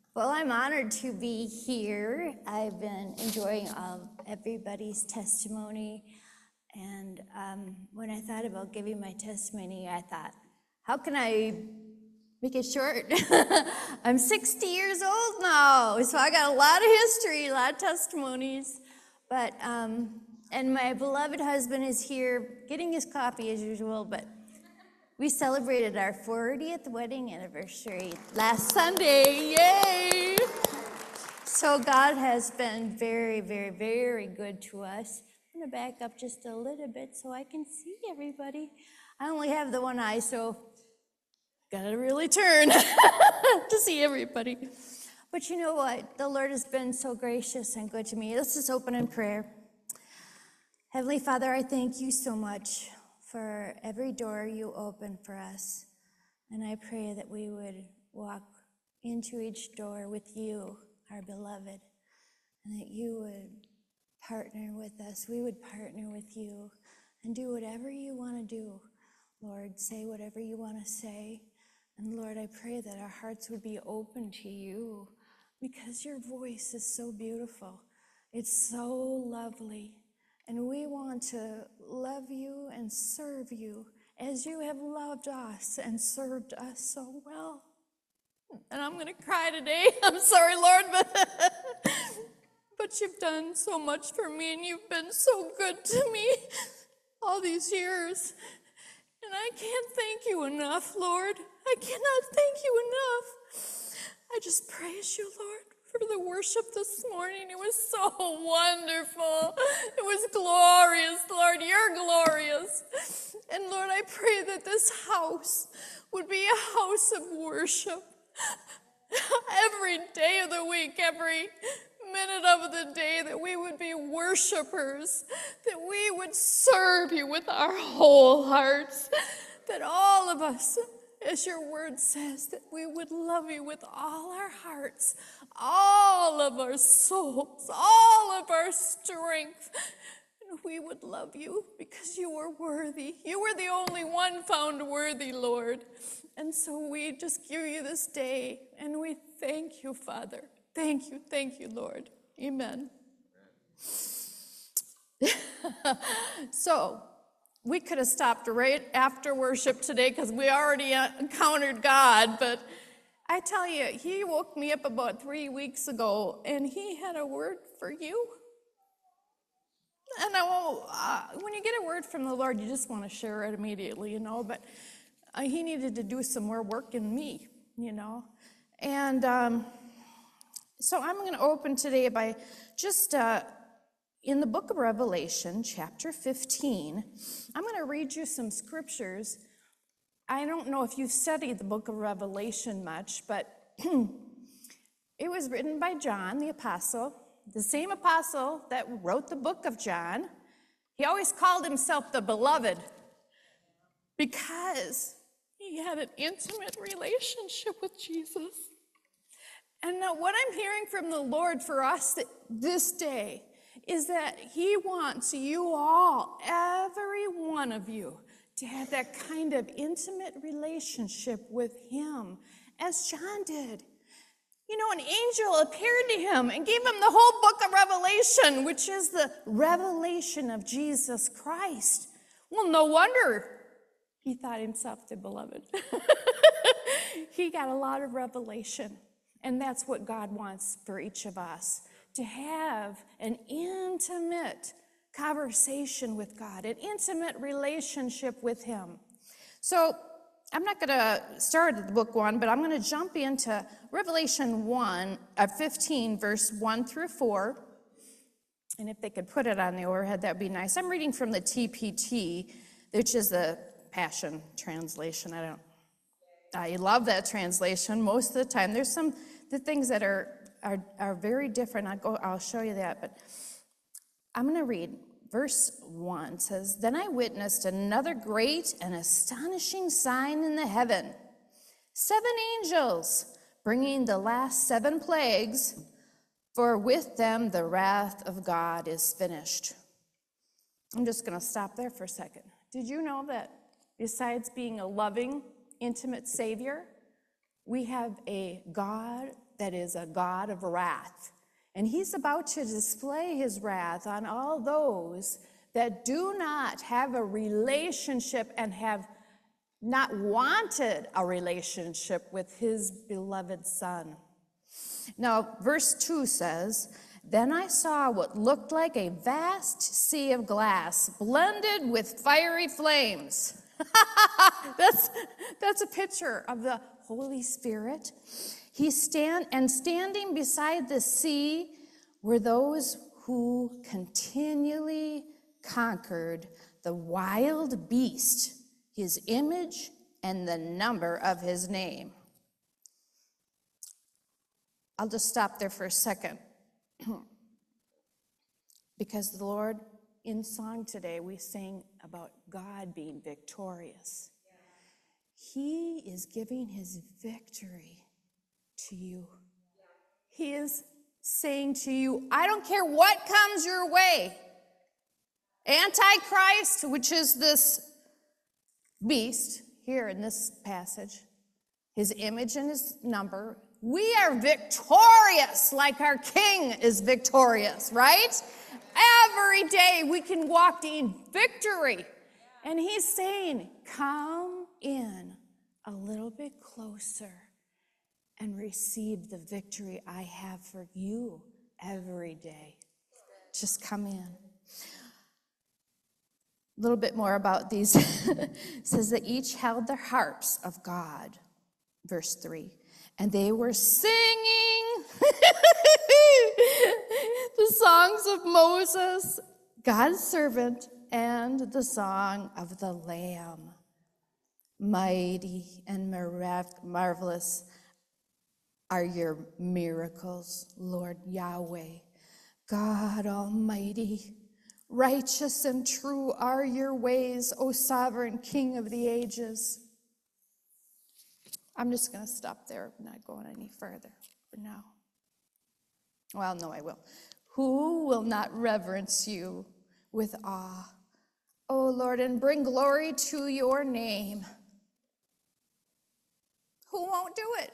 Well, I'm honored to be here. I've been enjoying everybody's testimony. And when I thought about giving my testimony, I thought, how can I make it short? I'm 60 years old now, so I got a lot of history, a lot of testimonies. But, and my beloved husband is here getting his coffee as usual, but we celebrated our 40th wedding anniversary last Sunday. Yay! So God has been very, very, very good to us. I'm going to back up just a little bit so I can see everybody. I only have the one eye, so gotta really turn to see everybody. But you know what? The Lord has been so gracious and good to me. Let's just open in prayer. Heavenly Father, I thank you so much for every door you open for us. And I pray that we would walk into each door with you, our beloved, and that you would partner with us. We would partner with you and do whatever you want to do, Lord. Say whatever you want to say. And Lord, I pray that our hearts would be open to you because your voice is so beautiful. It's so lovely. And we want to love you and serve you as you have loved us and served us so well. And I'm going to cry today. I'm sorry, Lord, but you've done so much for me, and you've been so good to me all these years. And I can't thank you enough, Lord. I cannot thank you enough. I just praise you, Lord, for the worship this morning. It was so wonderful. It was glorious, Lord. You're glorious. And Lord, I pray that this house would be a house of worship every day of the week, every minute of the day, that we would be worshipers, that we would serve you with our whole hearts, that all of us, as your word says, that we would love you with all our hearts, all of our souls, all of our strength. And we would love you because you are worthy. You were the only one found worthy, Lord. And so we just give you this day, and we thank you, Father. Thank you, Lord. Amen. So, we could have stopped right after worship today because we already encountered God, but I tell you, he woke me up about 3 weeks ago, and he had a word for you. And when you get a word from the Lord, you just want to share it immediately, but he needed to do some more work in me, And so I'm going to open today by just in the book of Revelation, chapter 15. I'm going to read you some scriptures. I don't know if you've studied the book of Revelation much, but it was written by John, the apostle, the same apostle that wrote the book of John. He always called himself the beloved because he had an intimate relationship with Jesus. And now what I'm hearing from the Lord for us this day is that he wants you all, every one of you, to have that kind of intimate relationship with him as John did. An angel appeared to him and gave him the whole book of Revelation, which is the revelation of Jesus Christ. Well, no wonder he thought himself the beloved. He got a lot of revelation. And that's what God wants for each of us, to have an intimate conversation with God, an intimate relationship with him. So I'm not going to start at book 1, but I'm going to jump into Revelation 15, verse 1 through 4. And if they could put it on the overhead, that would be nice. I'm reading from the TPT, which is the Passion Translation. I love that translation most of the time. There's the things that are very different. I'll show you that, but I'm going to read verse 1. It says, "Then I witnessed another great and astonishing sign in the heaven. 7 angels bringing the last 7 plagues, for with them the wrath of God is finished." I'm just going to stop there for a second. Did you know that besides being a loving, intimate Savior, we have a God that is a God of wrath. And he's about to display his wrath on all those that do not have a relationship and have not wanted a relationship with his beloved Son. Now, verse 2 says, "Then I saw what looked like a vast sea of glass blended with fiery flames." That's a picture of the Holy Spirit. Standing beside the sea were those who continually conquered the wild beast, his image, and the number of his name. I'll just stop there for a second. Because the Lord, in song today, we sing about God being victorious. He is giving his victory to you. He is saying to you, I don't care what comes your way. Antichrist, which is this beast here in this passage, his image and his number, we are victorious like our King is victorious, right? Every day we can walk in victory. And he's saying, come in a little bit closer and receive the victory I have for you every day. Just come in. A little bit more about these. It says that each held their harps of God, verse 3. And they were singing the songs of Moses, God's servant, and the song of the Lamb. Mighty and marvelous are your miracles, Lord Yahweh, God Almighty. Righteous and true are your ways, O sovereign King of the ages. I'm just going to stop there, not going any further for now. Well, no, I will. Who will not reverence you with awe, O Lord, and bring glory to your name? Who won't do it?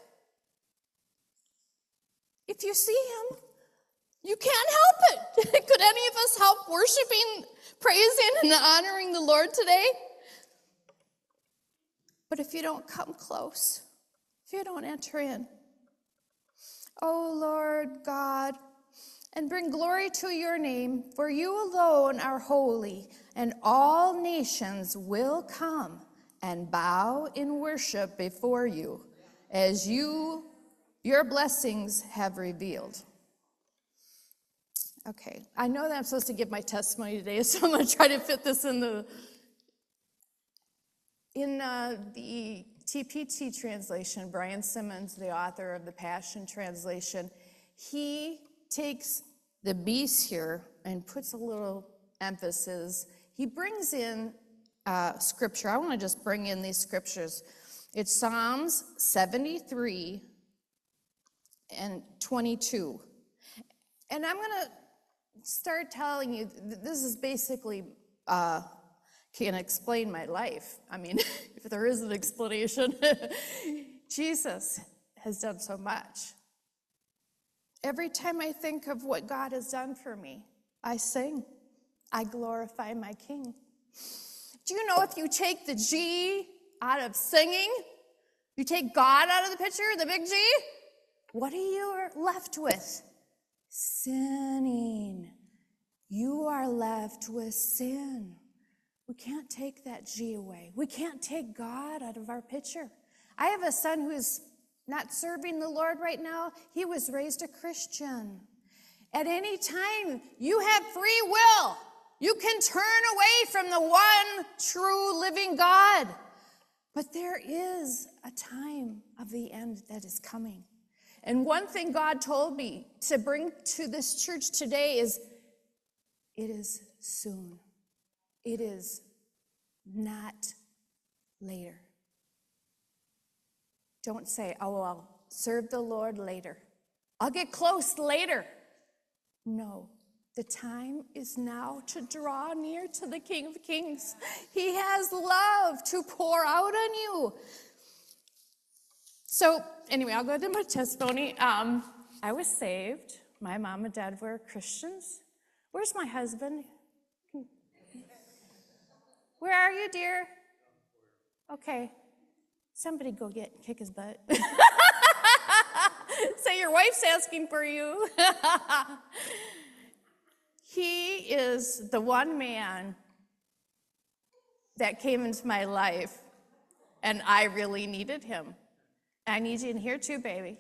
If you see him, you can't help it. Could any of us help worshiping, praising, and honoring the Lord today? But if you don't come close, if you don't enter in, O Lord God, and bring glory to your name, for you alone are holy, and all nations will come and bow in worship before you, as your blessings have revealed. Okay, I know that I'm supposed to give my testimony today, so I'm going to try to fit this in the TPT translation. Brian Simmons, the author of the Passion Translation, he takes the beast here and puts a little emphasis. He brings in scripture. I want to just bring in these scriptures. It's Psalms 73 and 22. And I'm going to start telling you, this is basically can explain my life. I mean, if there is an explanation, Jesus has done so much. Every time I think of what God has done for me, I sing. I glorify my King. Do you know if you take the G out of singing, you take God out of the picture, the big G, what are you left with? Sinning. You are left with sin. We can't take that G away. We can't take God out of our picture. I have a son who is not serving the Lord right now. He was raised a Christian. At any time, you have free will. You can turn away from the one true living God. But there is a time of the end that is coming. And one thing God told me to bring to this church today is, it is soon. It is not later. Don't say, oh, I'll serve the Lord later. I'll get close later. No, the time is now to draw near to the King of Kings. He has love to pour out on you. So anyway, I'll go to my testimony. I was saved. My mom and dad were Christians. Where's my husband? Where are you, dear? Okay. Somebody go kick his butt. Say your wife's asking for you. He is the one man that came into my life, and I really needed him. I need you in here too, baby.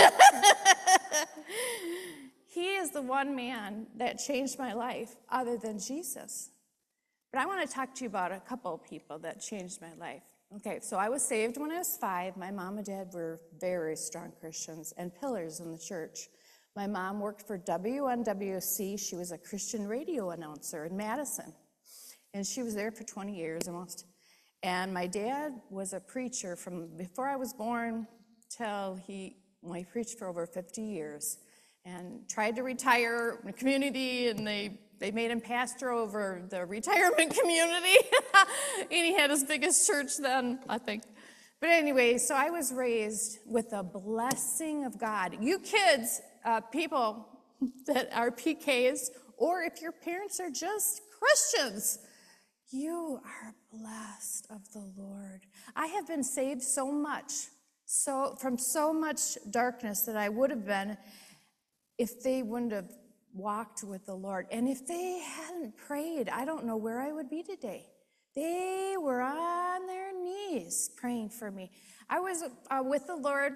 He is the one man that changed my life other than Jesus. But I want to talk to you about a couple of people that changed my life. Okay, so I was saved when I was 5. My mom and dad were very strong Christians and pillars in the church. My mom worked for WNWC. She was a Christian radio announcer in Madison. And she was there for 20 years almost. And my dad was a preacher from before I was born till he preached for over 50 years and tried to retire in the community, and they made him pastor over the retirement community. And he had his biggest church then, I think. But anyway, so I was raised with the blessing of God. You kids, people that are PKs, or if your parents are just Christians, you are blessed of the Lord. I have been saved so much, from so much darkness that I would have been if they wouldn't have walked with the Lord. And if they hadn't prayed, I don't know where I would be today. They were on their knees praying for me. I was with the Lord.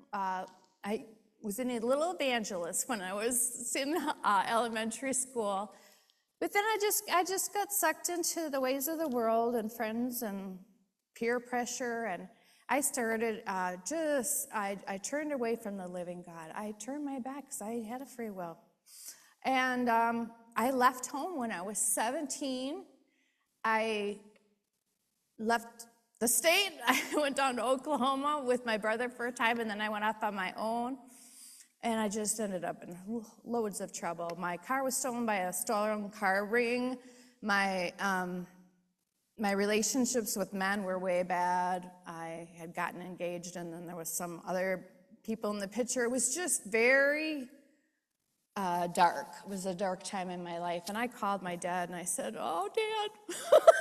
I was in a little evangelist when I was in elementary school. But then I just got sucked into the ways of the world and friends and peer pressure, and I started I turned away from the living God. I turned my back because I had a free will. And I left home when I was 17. I left the state. I went down to Oklahoma with my brother for a time, and then I went off on my own. And I just ended up in loads of trouble. My car was stolen by a stolen car ring. My relationships with men were way bad. I had gotten engaged, and then there was some other people in the picture. It was just very dark. It was a dark time in my life. And I called my dad, and I said, "Oh, Dad,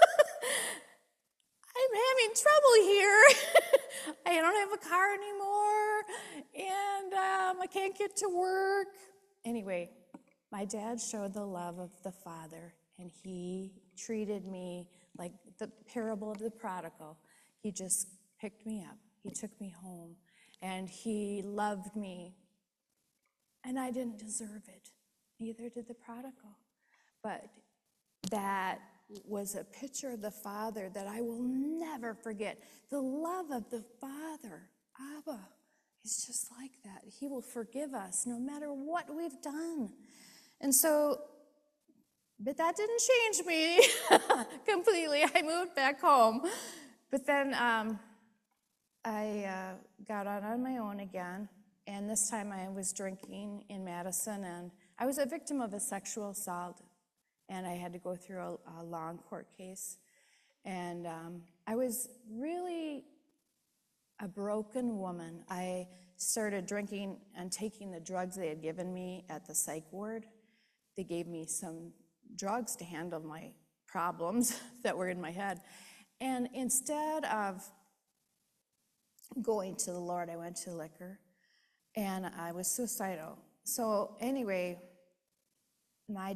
I'm having trouble here. I don't have a car anymore, and I can't get to work." Anyway, my dad showed the love of the Father, and he treated me like the parable of the prodigal. He just picked me up. He took me home, and he loved me. And I didn't deserve it. Neither did the prodigal. But that was a picture of the Father that I will never forget. The love of the Father, Abba, is just like that. He will forgive us no matter what we've done. And so, but that didn't change me completely. I moved back home. But then I got out on my own again. And this time I was drinking in Madison, and I was a victim of a sexual assault. And I had to go through a long court case. And I was really a broken woman. I started drinking and taking the drugs they had given me at the psych ward. They gave me some drugs to handle my problems that were in my head. And instead of going to the Lord, I went to liquor. And I was suicidal. So anyway, my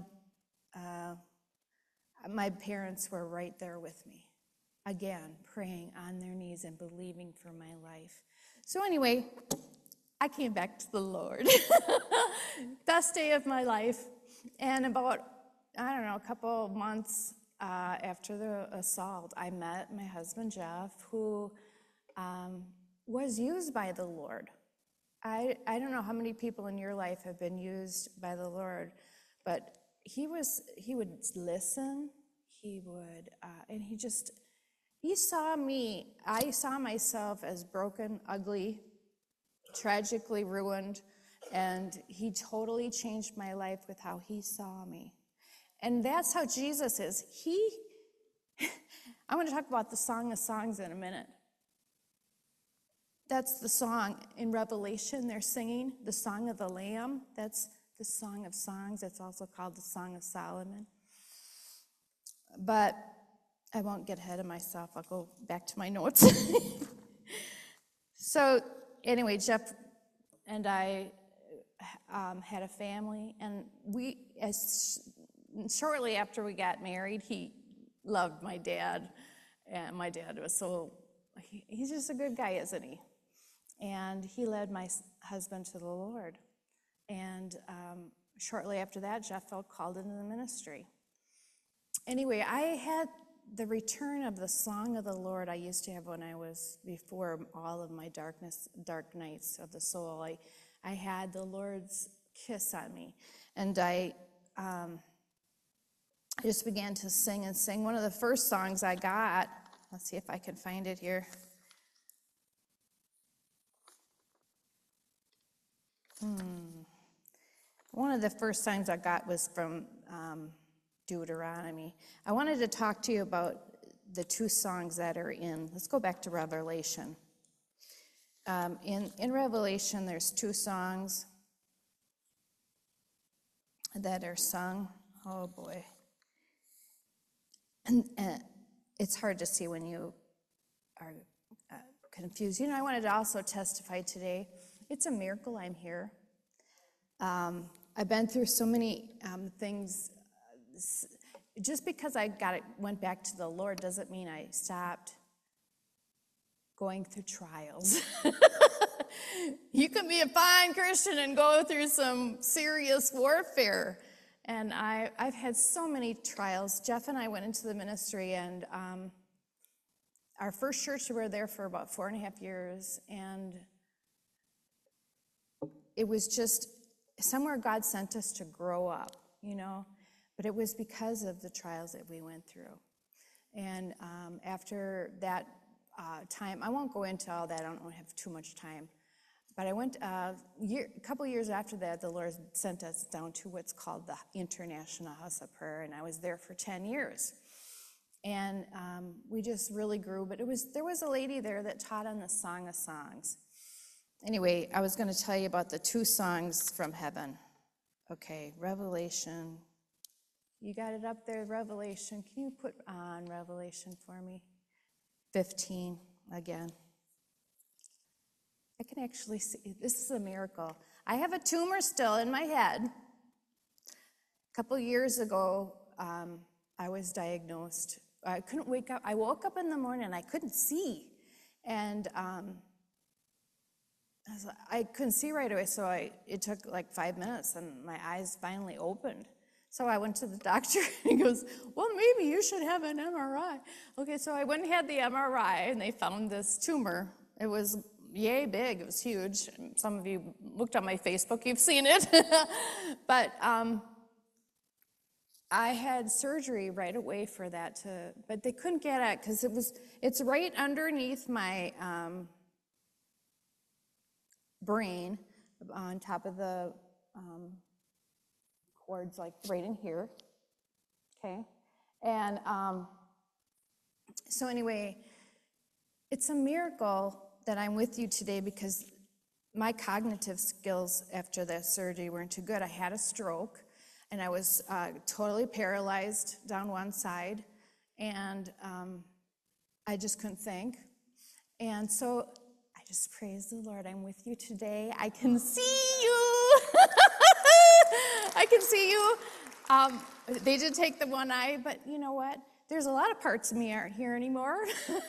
parents were right there with me, again, praying on their knees and believing for my life. So anyway, I came back to the Lord. Best day of my life. And about, a couple of months after the assault, I met my husband, Jeff, who was used by the Lord. I don't know how many people in your life have been used by the Lord, but he would listen, and he saw me. I saw myself as broken, ugly, tragically ruined, and he totally changed my life with how he saw me. And that's how Jesus is. I'm going to talk about the Song of Songs in a minute. That's the song in Revelation they're singing, the Song of the Lamb. That's the Song of Songs. It's also called the Song of Solomon. But I won't get ahead of myself. I'll go back to my notes. So anyway, Jeff and I had a family, and shortly after we got married, he loved my dad, and my dad was he's just a good guy, isn't he? And he led my husband to the Lord. And shortly after that, Jeff felt called into the ministry. Anyway, I had the return of the song of the Lord I used to have when I was before all of my dark nights of the soul. I had the Lord's kiss on me, and I just began to sing and sing. One of the first songs I got, let's see if I can find it here. One of the first songs I got was from Deuteronomy. I wanted to talk to you about the two songs that are let's go back to Revelation. In Revelation, there's two songs that are sung. Oh boy. And it's hard to see when you are confused. I wanted to also testify today. It's a miracle I'm here. I've been through so many things. Just because I went back to the Lord doesn't mean I stopped going through trials. You can be a fine Christian and go through some serious warfare. And I've had so many trials. Jeff and I went into the ministry, and our first church, we were there for about 4.5 years, and it was just somewhere God sent us to grow up, but it was because of the trials that we went through. And after that time, I won't go into all that, I don't have too much time, but I went, a couple years after that, the Lord sent us down to what's called the International House of Prayer, and I was there for 10 years. And we just really grew, but there was a lady there that taught on the Song of Songs. Anyway, I was going to tell you about the two songs from heaven. Okay, Revelation. You got it up there, Revelation. Can you put on Revelation for me? 15 again. I can actually see, this is a miracle. I have a tumor still in my head. A couple years ago, I was diagnosed. I couldn't wake up. I woke up in the morning and I couldn't see. And I couldn't see right away, so it took like 5 minutes, and my eyes finally opened. So I went to the doctor, and he goes, well, maybe you should have an MRI. Okay, so I went and had the MRI, and they found this tumor. It was yay big. It was huge. Some of you looked on my Facebook. You've seen it. But I had surgery right away for that, but they couldn't get it because it's right underneath my brain, on top of the cords, like right in here. Okay, and so anyway, it's a miracle that I'm with you today because my cognitive skills after that surgery weren't too good. I had a stroke, and I was totally paralyzed down one side, and I just couldn't think. And so I just praise the Lord. I'm with you today. I can see you. I can see you. They did take the one eye, but you know what? There's a lot of parts of me aren't here anymore.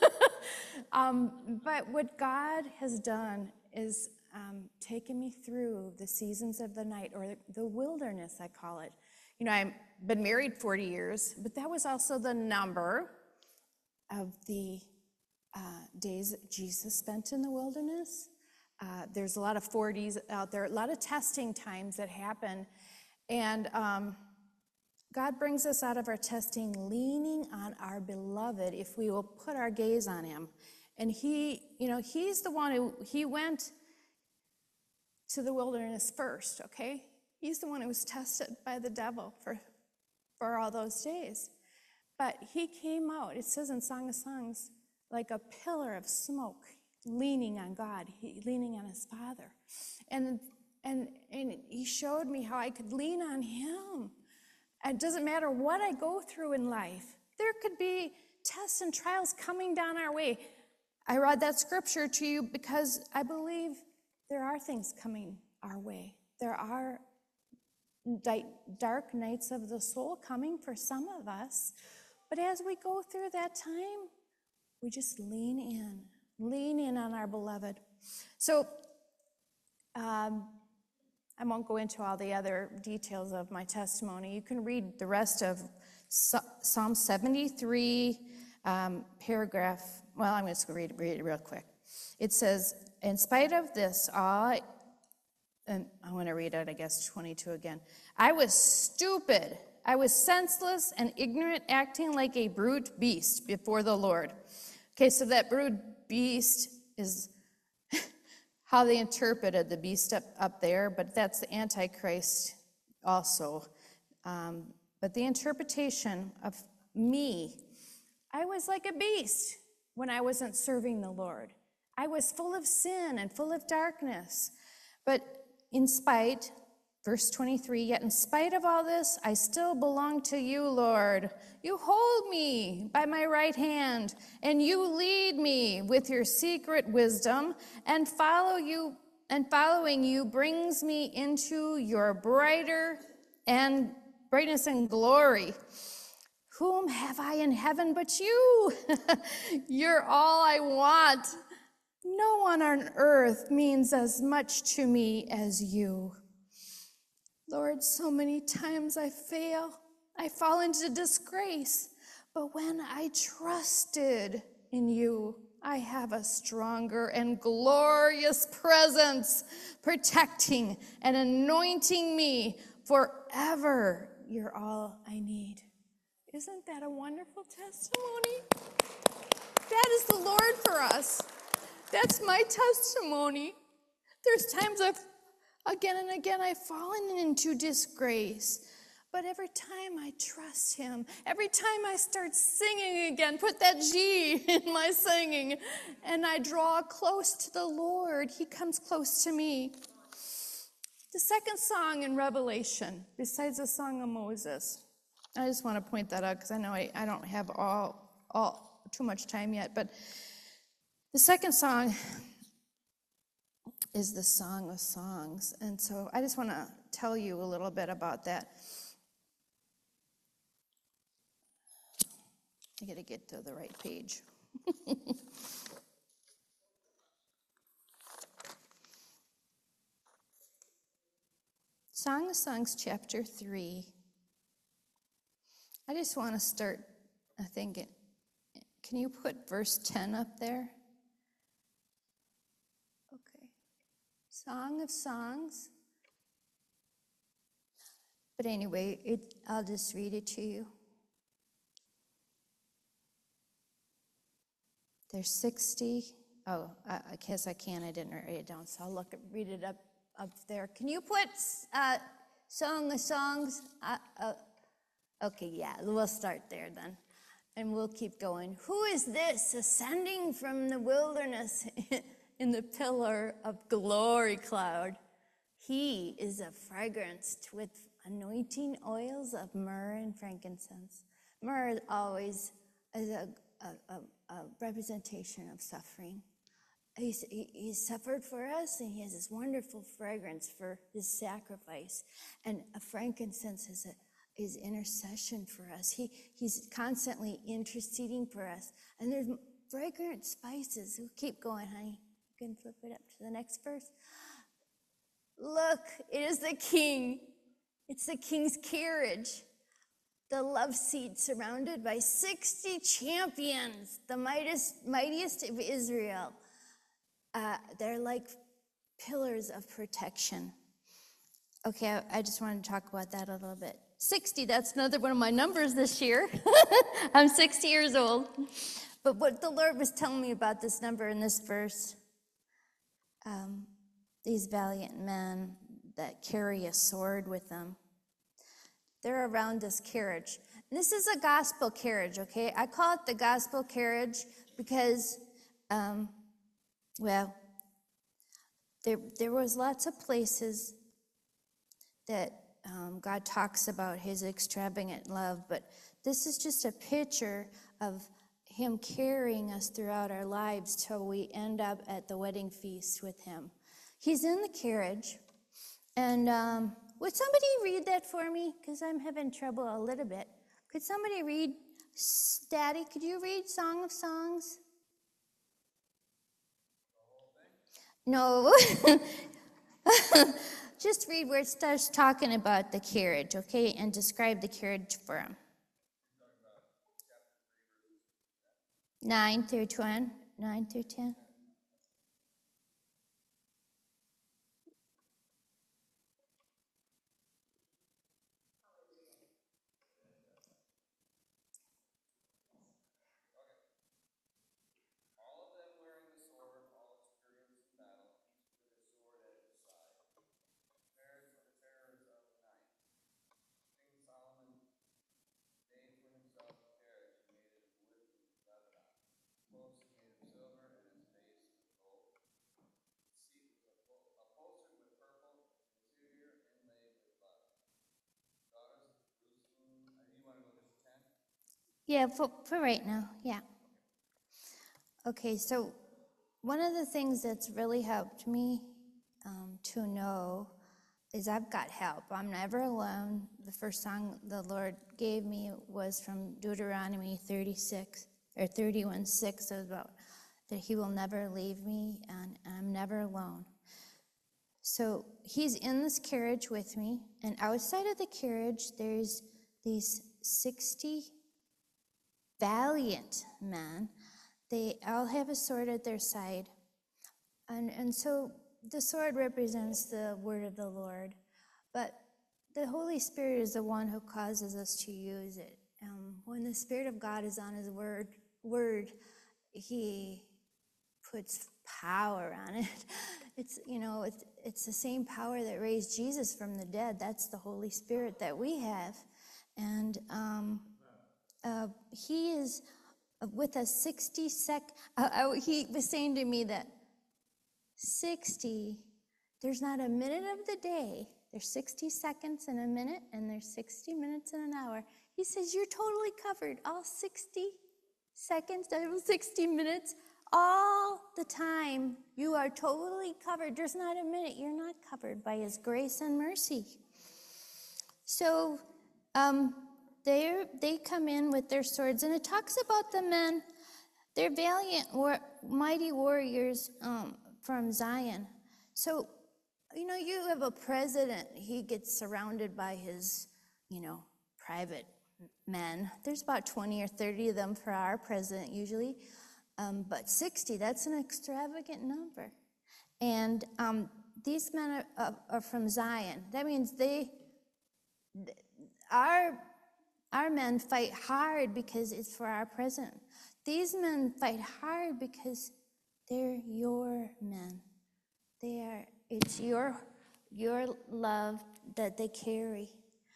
But what God has done is taken me through the seasons of the night, or the wilderness, I call it. I've been married 40 years, but that was also the number of the days that Jesus spent in the wilderness. There's a lot of 40s out there, a lot of testing times that happen. And God brings us out of our testing leaning on our beloved if we will put our gaze on him. And he's the one he went to the wilderness first, okay? He's the one who was tested by the devil for all those days. But he came out, it says in Song of Songs, like a pillar of smoke. leaning on God, leaning on his Father. And he showed me how I could lean on him. It doesn't matter what I go through in life. There could be tests and trials coming down our way. I read that scripture to you because I believe there are things coming our way. There are dark nights of the soul coming for some of us. But as we go through that time, we just lean in on our beloved. So I won't go into all the other details of my testimony. You can read the rest of Psalm 73, paragraph, well, I'm just going to read it real quick. It says, in spite of this, and I want to read it, I guess, 22 again. I was stupid. I was senseless and ignorant, acting like a brute beast before the Lord. Okay, so that brute beast is how they interpreted the beast up there, but that's the Antichrist also. But the interpretation of me, I was like a beast when I wasn't serving the Lord. I was full of sin and full of darkness. But in spite, verse 23, yet in spite of all this, I still belong to you, Lord. You hold me by my right hand, and you lead me with your secret wisdom, and following you brings me into your brightness and glory. Whom have I in heaven but you? You're all I want. No one on earth means as much to me as you. Lord, so many times I fail. I fall into disgrace. But when I trusted in you, I have a stronger and glorious presence, protecting and anointing me forever. You're all I need. Isn't that a wonderful testimony? That is the Lord for us. That's my testimony. There's times again and again I've fallen into disgrace. But every time I trust him, every time I start singing again, put that G in my singing, and I draw close to the Lord, he comes close to me. The second song in Revelation, besides the Song of Moses, I just want to point that out because I know I don't have all too much time yet, but the second song is the Song of Songs, and so I just want to tell you a little bit about that. I got to get to the right page. Song of Songs, chapter 3. I just want to start, I think, can you put verse 10 up there? Okay. Song of Songs. But anyway, I'll just read it to you. There's 60. Oh, I guess I can. I didn't write it down, so I'll read it up there. Can you put Song of Songs? Okay, yeah, we'll start there then, and we'll keep going. Who is this ascending from the wilderness in the pillar of glory cloud? He is a fragrance with anointing oils of myrrh and frankincense. Myrrh always is a representation of suffering. He suffered for us, and he has this wonderful fragrance for his sacrifice. And a frankincense is intercession for us. He's constantly interceding for us. And there's fragrant spices. We'll keep going, honey. You can flip it up to the next verse. Look, it is the king. It's the king's carriage. The love seat surrounded by 60 champions, the mightiest of Israel. They're like pillars of protection. Okay, I just wanted to talk about that a little bit. 60, that's another one of my numbers this year. I'm 60 years old. But what the Lord was telling me about this number in this verse, these valiant men that carry a sword with them, they're around this carriage. And this is a gospel carriage, okay? I call it the gospel carriage because Well, there was lots of places that God talks about his extravagant love, but this is just a picture of him carrying us throughout our lives till we end up at the wedding feast with him. He's in the carriage, and would somebody read that for me? Because I'm having trouble a little bit. Could somebody read, Daddy, could you read Song of Songs? No. Just read where it starts talking about the carriage, okay? And describe the carriage for him. 9 through 10. 9 through 10. Yeah, for right now, yeah. Okay, so one of the things that's really helped me to know is I've got help. I'm never alone. The first song the Lord gave me was from Deuteronomy 36 or 31:6, about that he will never leave me and I'm never alone. So he's in this carriage with me, and outside of the carriage, there's these 60 valiant men. They all have a sword at their side. And so the sword represents the word of the Lord. But the Holy Spirit is the one who causes us to use it. When the Spirit of God is on his word, he puts power on it. It's the same power that raised Jesus from the dead. That's the Holy Spirit that we have. And he is with us 60 he was saying to me that 60, there's not a minute of the day. There's 60 seconds in a minute, and there's 60 minutes in an hour. He says, you're totally covered. All 60 seconds, 60 minutes, all the time, you are totally covered. There's not a minute you're not covered by his grace and mercy. So they come in with their swords, and it talks about the men. They're valiant, mighty warriors from Zion. So, you have a president. He gets surrounded by his, private men. There's about 20 or 30 of them for our president usually. But 60, that's an extravagant number. And these men are from Zion. That means our men fight hard because it's for our president. These men fight hard because they're your men. It's your love that they carry.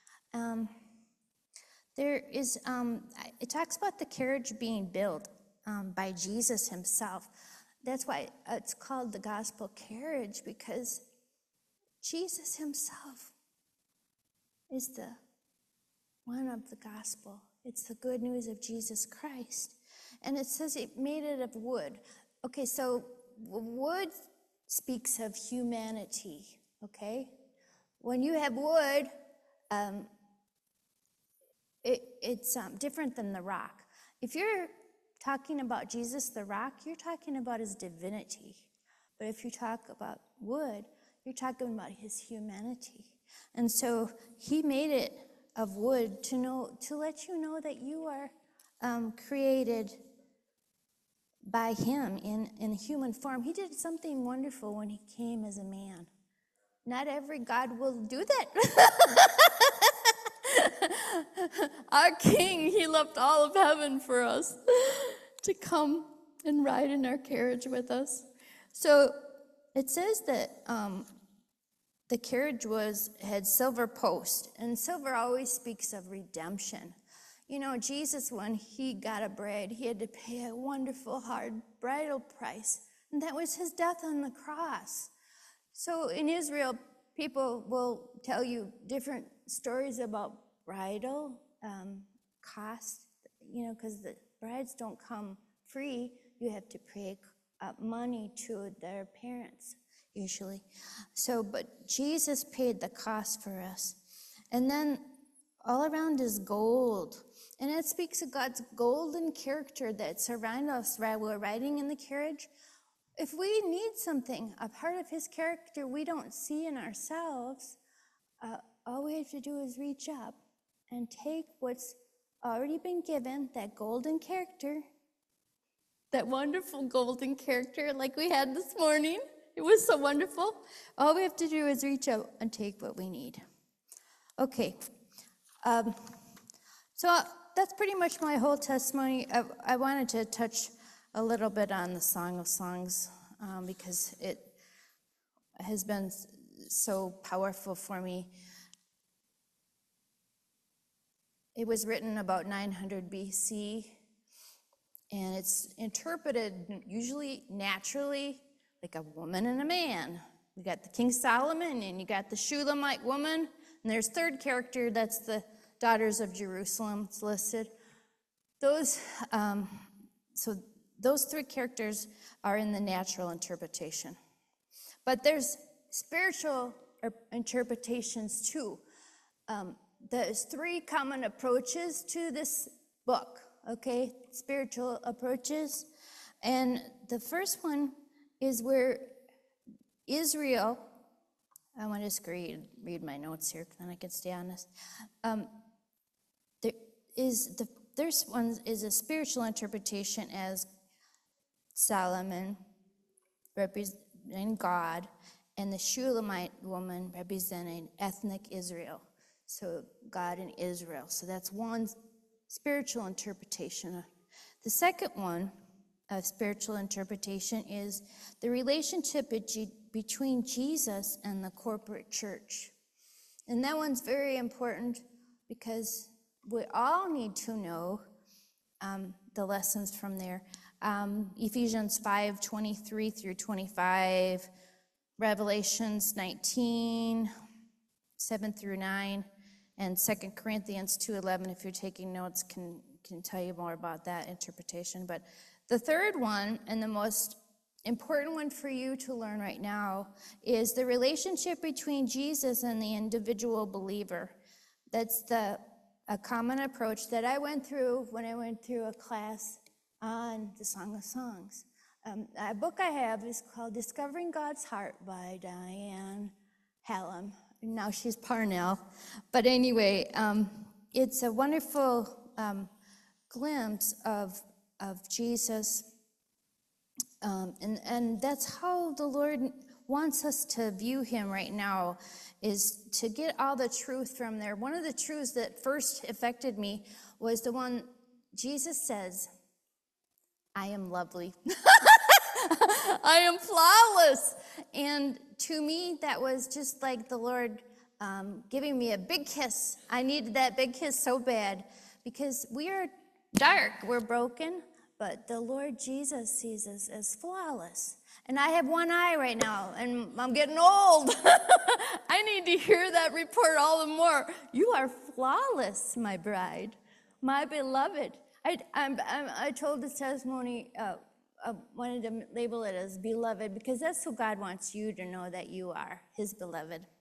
It talks about the carriage being built by Jesus himself. That's why it's called the gospel carriage, because Jesus himself is the one of the gospel. It's the good news of Jesus Christ. And it says it made it of wood. Okay, so wood speaks of humanity, okay? When you have wood, it's different than the rock. If you're talking about Jesus, the rock, you're talking about his divinity. But if you talk about wood, you're talking about his humanity. And so he made it of wood to let you know that you are created by him in human form. He did something wonderful when he came as a man. Not every God will do that. Our King, he left all of heaven for us to come and ride in our carriage with us. So it says that the carriage had silver posts, and silver always speaks of redemption. Jesus, when he got a bride, he had to pay a wonderful, hard bridal price And that was his death on the cross. So in Israel, people will tell you different stories about bridal cost, because the brides don't come free. You have to pay money to their parents, usually. So, but Jesus paid the cost for us. And then all around is gold. And it speaks of God's golden character that's around us while we're riding in the carriage. If we need something, a part of his character we don't see in ourselves, all we have to do is reach up and take what's already been given, that golden character, that wonderful golden character like we had this morning. It was so wonderful. All we have to do is reach out and take what we need. Okay. So that's pretty much my whole testimony. I wanted to touch a little bit on the Song of Songs because it has been so powerful for me. It was written about 900 BC, and it's interpreted usually naturally like a woman and a man. You got the King Solomon, and you got the Shulamite woman, and there's third character, that's the daughters of Jerusalem. It's listed. Those three characters are in the natural interpretation. But there's spiritual interpretations too. There's three common approaches to this book, okay? Spiritual approaches. And the first one is where Israel, I want to just read my notes here, then I can stay on this. There's one is a spiritual interpretation as Solomon representing God, and the Shulamite woman representing ethnic Israel. So God and Israel. So that's one spiritual interpretation. The second one, spiritual interpretation, is the relationship between Jesus and the corporate church. And that one's very important because we all need to know the lessons from there. Ephesians 5:23 through 25, Revelations 19, 7 through 9, and 2 Corinthians 2:11, if you're taking notes, can tell you more about that interpretation. But the third one, and the most important one for you to learn right now, is the relationship between Jesus and the individual believer. That's a common approach that I went through when I went through a class on the Song of Songs. A book I have is called Discovering God's Heart by Diane Hallam. Now she's Parnell. But anyway, it's a wonderful glimpse of Jesus. And that's how the Lord wants us to view him right now, is to get all the truth from there. One of the truths that first affected me was the one Jesus says, I am lovely. I am flawless. And to me, that was just like the Lord giving me a big kiss. I needed that big kiss so bad because we are dark, we're broken, but the Lord Jesus sees us as flawless. And I have one eye right now, and I'm getting old. I need to hear that report all the more. You are flawless, my bride, my beloved. I told this testimony, I wanted to label it as beloved, because that's who God wants you to know, that you are his beloved.